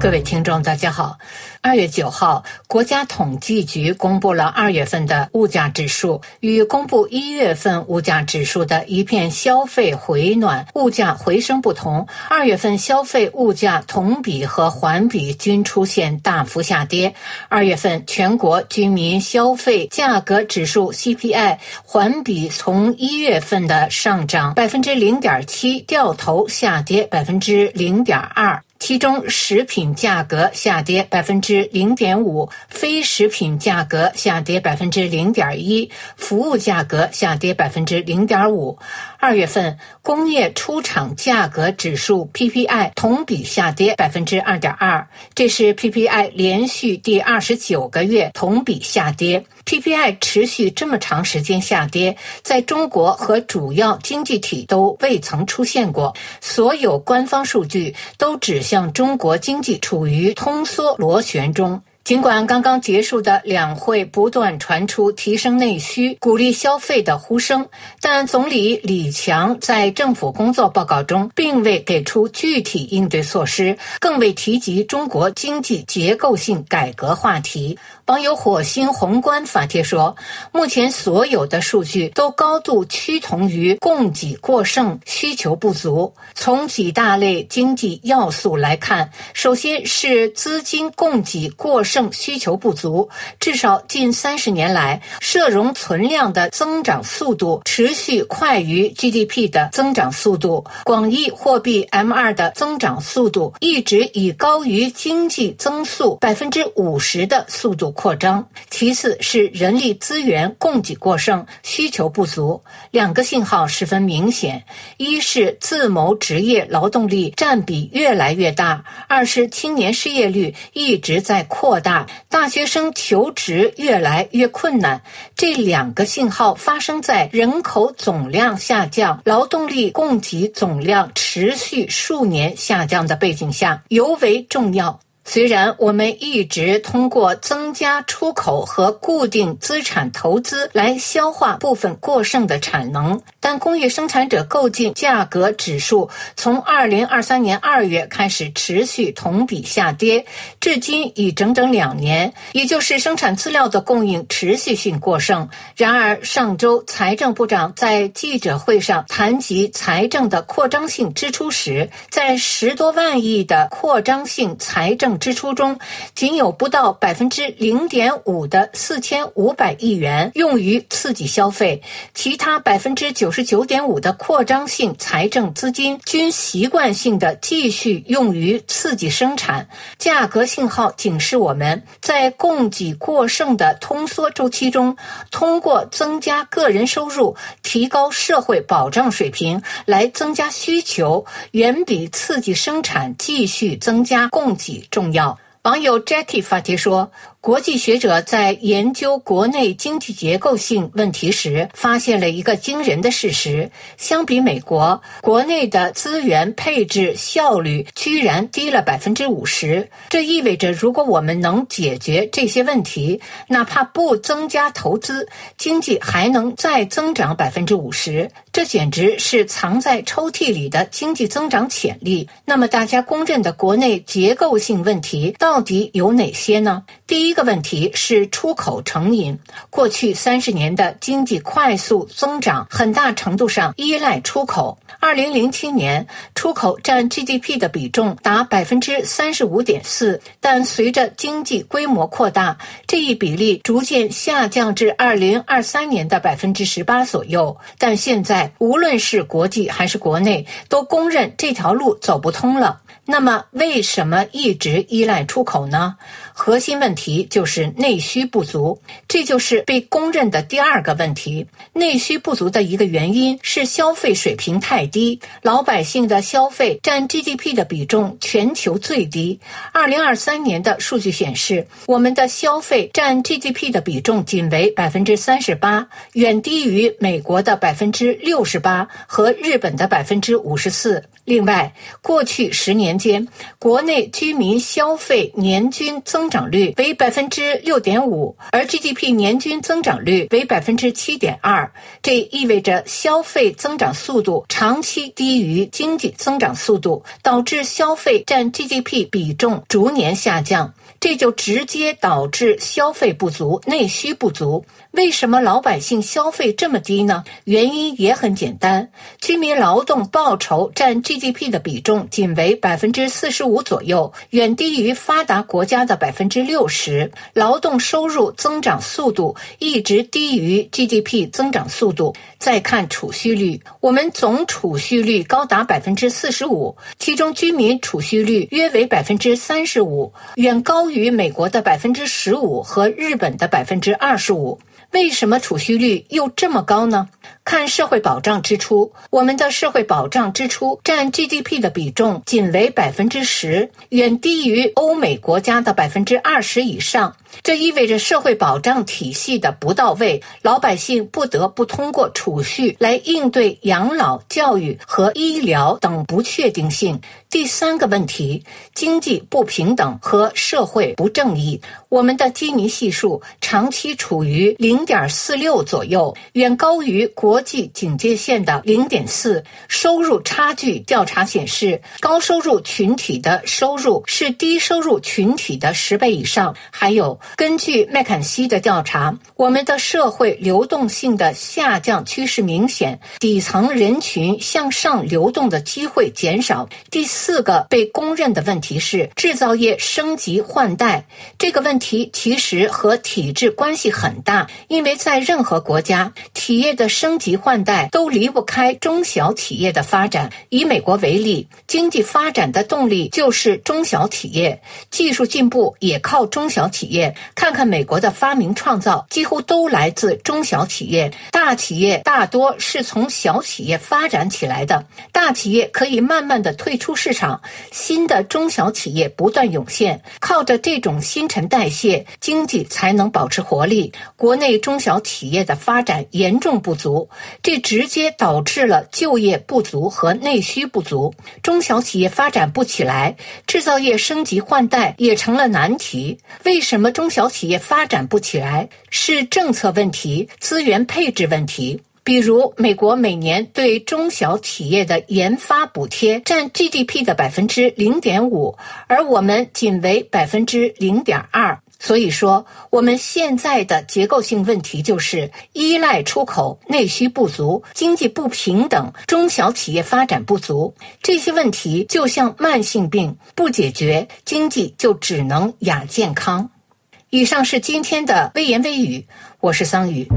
各位听众大家好。2月9号，国家统计局公布了2月份的物价指数，与公布1月份物价指数的一片消费回暖、物价回升不同，2月份消费物价同比和环比均出现大幅下跌。2月份全国居民消费价格指数 CPI 环比从1月份的上涨 0.7% 掉头下跌 0.2%。其中食品价格下跌 0.5%， 非食品价格下跌 0.1%， 服务价格下跌 0.5%。2月份工业出厂价格指数 PPI 同比下跌 2.2%， 这是 PPI 连续第29个月同比下跌。PPI 持续这么长时间下跌，在中国和主要经济体都未曾出现过。所有官方数据都指向中国经济处于通缩螺旋中。尽管刚刚结束的两会不断传出提升内需、鼓励消费的呼声，但总理李强在政府工作报告中并未给出具体应对措施，更未提及中国经济结构性改革话题。网友火星宏观发帖说，目前所有的数据都高度趋同于供给过剩、需求不足。从几大类经济要素来看，首先是资金供给过剩、需求不足。至少近30年来，社融存量的增长速度持续快于 GDP 的增长速度，广义货币 M2 的增长速度一直以高于经济增速 50% 的速度扩张。其次是人力资源供给过剩、需求不足。两个信号十分明显，一是自谋职业劳动力占比越来越大，二是青年失业率一直在扩大，大学生求职越来越困难。这两个信号发生在人口总量下降、劳动力供给总量持续数年下降的背景下尤为重要。虽然我们一直通过增加出口和固定资产投资来消化部分过剩的产能，但工业生产者购进价格指数从2023年2月开始持续同比下跌，至今已整整2年，也就是生产资料的供应持续性过剩。然而上周财政部长在记者会上谈及财政的扩张性支出时，在10多万亿的扩张性财政支出中，仅有不到 0.5% 的4500亿元用于刺激消费，其他 99.5% 的扩张性财政资金均习惯性的继续用于刺激生产。价格信号警示我们，在供给过剩的通缩周期中，通过增加个人收入、提高社会保障水平来增加需求，远比刺激生产继续增加供给重要。网友 Jackie 发帖说，国际学者在研究国内经济结构性问题时发现了一个惊人的事实，相比美国，国内的资源配置效率居然低了 50%。 这意味着如果我们能解决这些问题，哪怕不增加投资，经济还能再增长 50%。 这简直是藏在抽屉里的经济增长潜力。那么大家公认的国内结构性问题到底有哪些呢？第一个问题是出口成瘾。过去30年的经济快速增长很大程度上依赖出口。2007年，出口占 GDP 的比重达 35.4%， 但随着经济规模扩大，这一比例逐渐下降至2023年的 18% 左右。但现在无论是国际还是国内都公认这条路走不通了。那么为什么一直依赖出口呢？核心问题就是内需不足，这就是被公认的第二个问题。内需不足的一个原因是消费水平太低，老百姓的消费占 GDP 的比重全球最低。2023年的数据显示，我们的消费占 GDP 的比重仅为 38%， 远低于美国的 68% 和日本的 54%。另外，过去10年间，国内居民消费年均增长率为 6.5%， 而 GDP 年均增长率为 7.2%。 这意味着消费增长速度长期低于经济增长速度，导致消费占 GDP 比重逐年下降，这就直接导致消费不足、内需不足。为什么老百姓消费这么低呢？原因也很简单，居民劳动报酬占 GDP 的比重仅为 45% 左右，远低于发达国家的 60%。 劳动收入增长速度一直低于 GDP 增长速度。再看储蓄率，我们总储蓄率高达 45%， 其中居民储蓄率约为 35%， 远高于美国的 15% 和日本的 25%。为什么储蓄率又这么高呢？看社会保障支出，我们的社会保障支出占 GDP 的比重仅为 10%， 远低于欧美国家的 20% 以上。这意味着社会保障体系的不到位，老百姓不得不通过储蓄来应对养老、教育和医疗等不确定性。第三个问题，经济不平等和社会不正义。我们的基尼系数长期处于 0.46 左右，远高于国际警戒线的 0.4。 收入差距调查显示，高收入群体的收入是低收入群体的10倍以上。还有，根据麦坎锡的调查，我们的社会流动性的下降趋势明显，底层人群向上流动的机会减少。第四个被公认的问题是制造业升级换代。这个问题其实和体制关系很大，因为在任何国家，企业的升级换代都离不开中小企业的发展。以美国为例，经济发展的动力就是中小企业，技术进步也靠中小企业。看看美国的发明创造几乎都来自中小企业，大企业大多是从小企业发展起来的，大企业可以慢慢的退出市场，新的中小企业不断涌现，靠着这种新陈代谢，经济才能保持活力。国内中小企业的发展严重不足，这直接导致了就业不足和内需不足，中小企业发展不起来，制造业升级换代也成了难题。为什么中小企业发展不起来？是政策问题、资源配置问题。比如美国每年对中小企业的研发补贴占 GDP 的 0.5%， 而我们仅为 0.2%。所以说，我们现在的结构性问题就是依赖出口、内需不足、经济不平等、中小企业发展不足。这些问题就像慢性病，不解决，经济就只能亚健康。以上是今天的微言微语，我是桑宇。